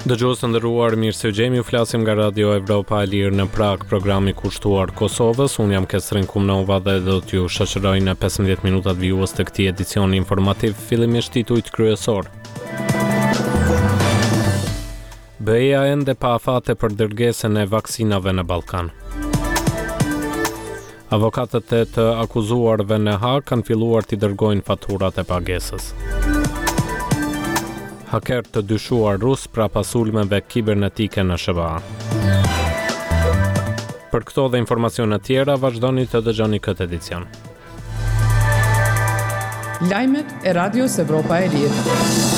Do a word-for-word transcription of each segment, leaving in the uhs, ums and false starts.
Dëgjues të nderuar, mirë se u gjemi, ju flasim nga Radio Evropa e Lirë në Prag, programi kushtuar Kosovës. Unë jam Kesrin Kumnova dhe do t'ju shoqëroj në pesëmbëdhjetë minutat vijues të këtij edicioni informativ, fillimisht titujt kryesor. B E-ja ende pa afate për dërgesën e vaksinave në Ballkan. Avokatët e të akuzuarve në Hag kanë filluar t'i dërgojnë faturat e pagesës. Haker të dyshuar rus pra pasulmeve kibernetike në S B A. Për këto dhe informacione tjera, vazhdoni të dëgjoni këtë edicion. Lajmet e Radios Evropa e Lirë.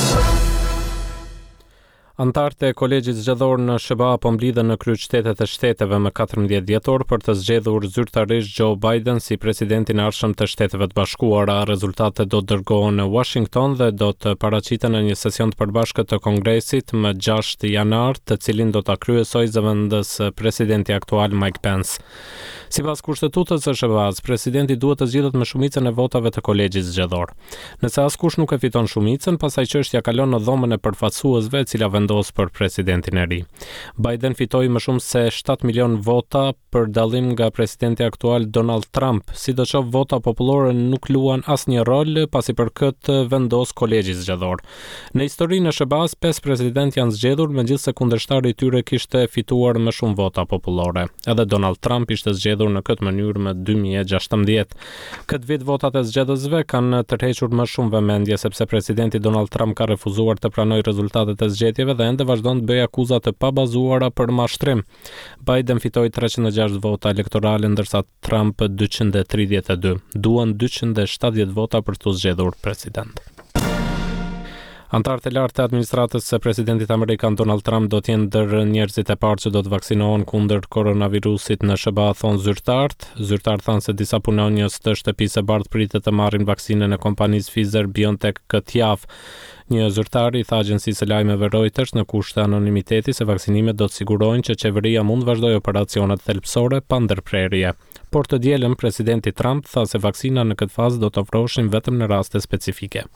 Antarët e Kolegjit Zgjedhor në S B A po mblidhen në kryeqytetet e shteteve më katërmbëdhjetë dhjetor për të zgjedhur zyrtarisht Joe Biden si presidentin e ardhshëm të Shteteve të Bashkuara. Rezultatet do të dërgohen në Washington dhe do të paraqiten në një sesion të përbashkët të Kongresit më gjashtë janar, të cilin do ta kryesojë zëvendës presidenti aktual Mike Pence. Sipas kushtetutës së S B A-s, presidenti duhet të zgjidhet me shumicën e votave të Kolegjit Zgjedhor. Nëse askush nuk e fiton shumicën, pastaj çështja kalon në dhomën e përfaqësuesve, e cila vendos për presidentin e ri. Biden fitoi më shumë se shtatë milion vota për dallim nga presidenti aktual Donald Trump. Sidoqoftë, vota popullore nuk luan asnjë rol, pasi për këtë vendos Kolegji Zgjedhor. Në historinë e S B A-s, pesë presidentë janë zgjedhur, megjithëse kundërshtari i tyre kishte fituar më shumë vota popullore. Edhe Donald Trump ishte zgjedhur në këtë mënyrë më dy mijë e gjashtëmbëdhjetë. Këtë vit votat e zgjedhësve kanë tërhequr më shumë vëmendje sepse presidenti Donald Trump ka refuzuar të pranojë rezultatet e zgjedhjeve dhe ende vazhdon të bëjë akuza të pabazuara për mashtrim. Biden fitoi treqind e gjashtë vota elektorale ndërsa Trump dyqind e tridhjetë e dy. Duan dyqind e shtatëdhjetë vota për të zgjedhur president. Antarët e lartë të administratës së presidentit amerikan Donald Trump do të jenë ndër njerëzit e parë që do të vaksinohen kundër koronavirusit në S B A, thon zyrtarët. Zyrtarët thanë se disa punonjës të shtëpisë së bardhë pritet të marrin vaksinën e kompanisë Pfizer-BioNTech këtë javë. Një zyrtar i tha agjencisë së lajmeve Reuters në kushte anonimiteti se vaksinimet do të sigurojnë që qeveria mund të vazhdojë operacionet thelbësore pa ndërprerje. Por të dielën presidenti Trump tha se vaksina në këtë fazë do të ofrohen vetëm në raste specifike.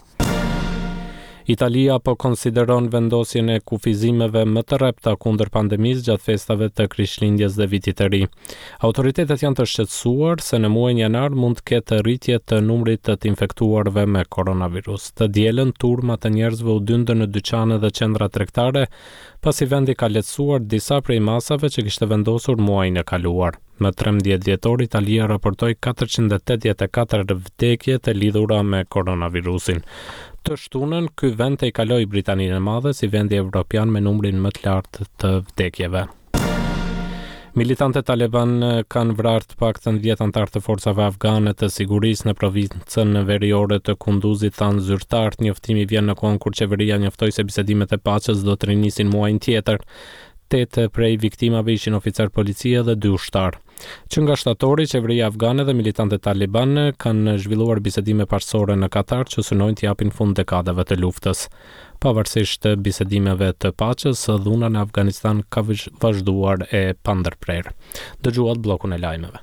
Italia po konsideron vendosjen e kufizimeve më të rrepta kundër pandemisë gjatë festave të Krishtlindjes dhe Vitit të Ri. Autoritetet janë të shqetësuar se në muajin janar mund të ketë rritje të numrit të të infektuarve me koronavirus. Të dielën turma të njerëzve u dyndën në dyqane dhe qendra tregtare, pasi vendi ka lehtësuar disa prej masave që kishte vendosur muajin e kaluar. Më trembëdhjetë dhjetor Italia raportoi katërqind e tetëdhjetë e katër vdekje të lidhura me koronavirusin. Të shtunën, ky vend të i kaloi Britaninë e Madhe si vendi evropian me numrin më të lartë të vdekjeve. Militantët Taliban kanë vrarë të paktën dhjetë antar të forcave afgane të sigurisë në provincën veriore të Kunduzit, thanë zyrtarët. Njoftimi vjen në kohën kur qeveria njoftoi se bisedimet e paqes do të rinisin muajin tjetër. Tetë prej viktimave ishin oficer policie dhe dy ushtar. Që nga shtatori, qeveria afgane dhe militantët Taliban kanë zhvilluar bisedime paqësore në Katar që synojnë të japin fund dekadave të luftës. Pavarësisht bisedimeve të paqes, dhuna në Afganistan ka vazhduar e pandërprerë. Dëgjuat bllokun e lajmeve.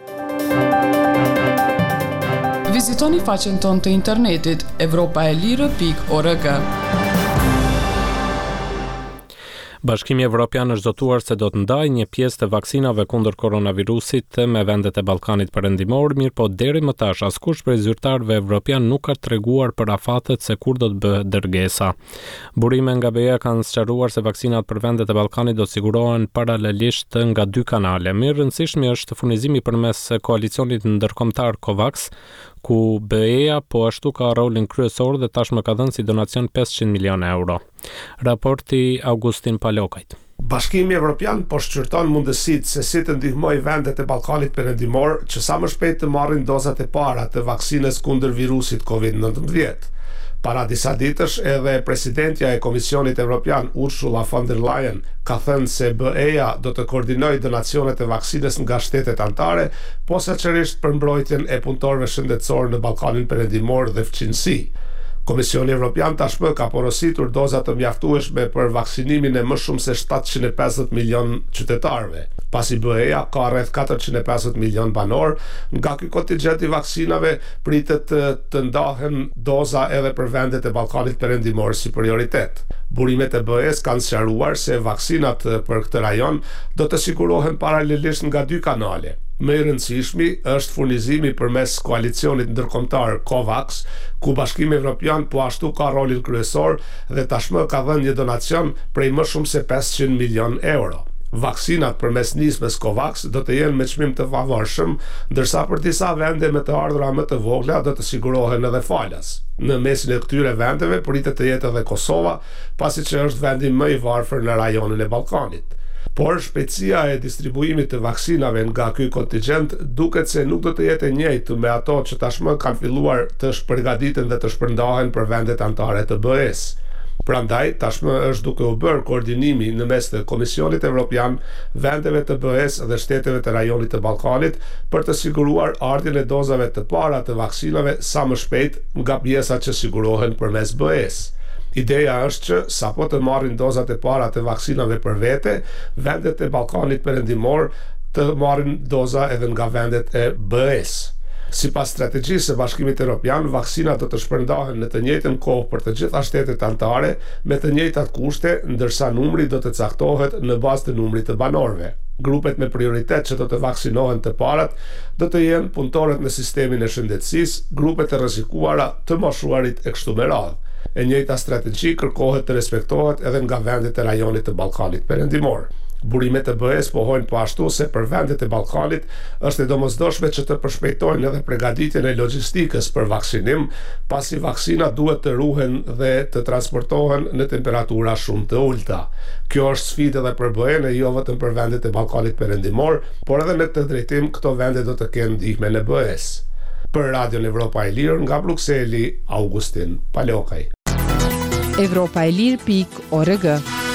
Vizitoni faqen tonë të internetit evropaelire pikë org. Bashkimi Evropian është zotuar se do të ndajë një pjesë të vaksinave kundër koronavirusit me vendet e Ballkanit Perëndimor, mirë po deri më tash askush prej zyrtarëve evropian nuk ka treguar për afatet se kur do të bëhet dërgesa. Burime nga B E-ja kanë sqaruar se vaksinat për vendet e Ballkanit do të sigurohen paralelisht nga dy kanale. Më i rëndësishmi është furnizimi përmes koalicionit ndërkombëtar COVAX, ku B E-ja po ashtu ka rolin kryesor dhe tashmë ka dhënë si donacion pesëqind milionë euro. Raporti Augustin Palokajt. Bashkimi Evropian po shqyrton mundësitë se si të ndihmojë vendet e Ballkanit Perëndimor që sa më shpejt të marrin dozat e para të vaksinës kundër virusit kovid nineteen. Para disa ditësh edhe presidentja e Komisionit Evropian Ursula von der Leyen ka thënë se B E-ja do të koordinojë donacionet e vaksinës nga shtetet anëtare, posaçërisht për mbrojtjen e punëtorëve shëndetësor në Ballkanin Perëndimor dhe fqinësi. Komisioni Evropian tashmë ka porositur doza të mjaftueshme për vaksinimin e më shumë se shtatëqind e pesëdhjetë milion qytetarëve. Pasi B E-ja ka rreth katërqind e pesëdhjetë milion banor, nga ky kontingjent i vaksinave pritet të, të ndahen doza edhe për vendet e Ballkanit Perëndimor si prioritet. Burimet e B E-s kanë sqaruar se vaksinat për këtë rajon do të sigurohen paralelisht nga dy kanale. Më i rëndësishmi është furnizimi përmes koalicionit ndërkombëtar COVAX, ku Bashkimi Evropian po ashtu ka rolin kryesor dhe tashmë ka dhënë një donacion prej më shumë se pesëqind milion euro. Vaksinat përmes nismës COVAX do të jenë me çmim të favorshëm, ndërsa për disa vende me të ardhura më të vogla do të sigurohen edhe falas. Në mesin e këtyre vendeve pritet të jetë edhe Kosova, pasi që është vendi më i varfër në rajonin e Ballkanit. Por shpejtësia e distribuimit të vaksinave nga ky kontingjent duket se nuk do të jetë e njëjtë me ato që tashmë kanë filluar të shpërgatiten dhe të shpërndahen për vendet anëtare të B E-s. Prandaj, tashmë është duke u bërë koordinimi në mes të Komisionit Evropian, vendeve të B E-s dhe shteteve të rajonit të Ballkanit për të siguruar ardhjen e dozave të para të vaksinave sa më shpejt nga pjesat që sigurohen përmes B E-s. Ideja është që sapo të marrin dozat e para të vaksinave për vete, vendet e Ballkanit Perëndimor të marrin doza edhe nga vendet e B E-s. Sipas strategjisë së Bashkimit Evropian, vaksinat do të shpërndahen në të njëjtën kohë për të gjitha shtetet anëtare me të njëjtat kushte, ndërsa numri do të caktohet në bazë të numrit të banorëve. Grupet me prioritet që do të vaksinohen të parat do të jenë punëtorët në sistemin e shëndetësisë, grupet e rrezikuara, të moshuarit e kështu me radhë. E njëjta strategji kërkohet të respektohet edhe nga vendet e rajonit të Ballkanit Perëndimor. Burimet e B E-s pohojnë po ashtu se për vendet e Ballkanit është e domosdoshme që të përshpejtojnë edhe përgatitjen e logjistikës për vaksinim, pasi vaksinat duhet të ruhen dhe të transportohen në temperatura shumë të ulta. Kjo është sfidë edhe për B E-n e jo vetëm për vendet e Ballkanit Perëndimor, por edhe në këtë drejtim këto vende do të kenë ndihmën e B E-s. Për Radion Evropa e Lirë nga Brukseli, Augustin Palokaj. Evropa e Lirë pikë org.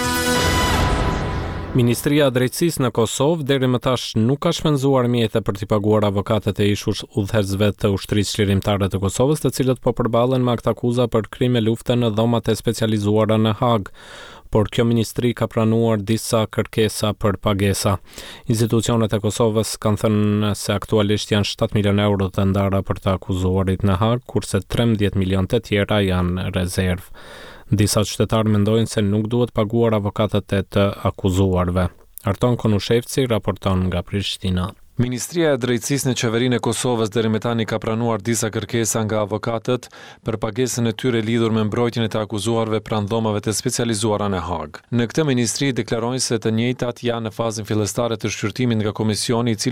Ministria e Drejtësisë në Kosovë deri më tash nuk ka shpenzuar mjete për t'i paguar avokatët e ish udhëheqësve të ushtrisë çlirimtare të Kosovës, të cilët po përballen me akt akuza për krime lufte në dhomat e specializuara në Hag. Por kjo ministri ka pranuar disa kërkesa për pagesa. Institucionet e Kosovës kanë thënë se aktualisht janë shtat milion euro të ndara për të akuzuarit në Hag, kurse trembëdhjetë milion të tjera janë rezervë. Disa qytetarë mendojnë se nuk duhet paguar avokatët e të akuzuarve. Arton Konushevci raporton nga Prishtina. Ministria e Drejtësisë në Qeverinë e Kosovës deri më tani ka pranuar disa kërkesa nga avokatët për pagesën e tyre lidhur me mbrojtjen e të akuzuarve pranë dhomave të specializuara në Hag. Në këtë ministri deklarojnë se të njëjtat janë në fazën fillestare të shqyrtimit nga komisioni i cili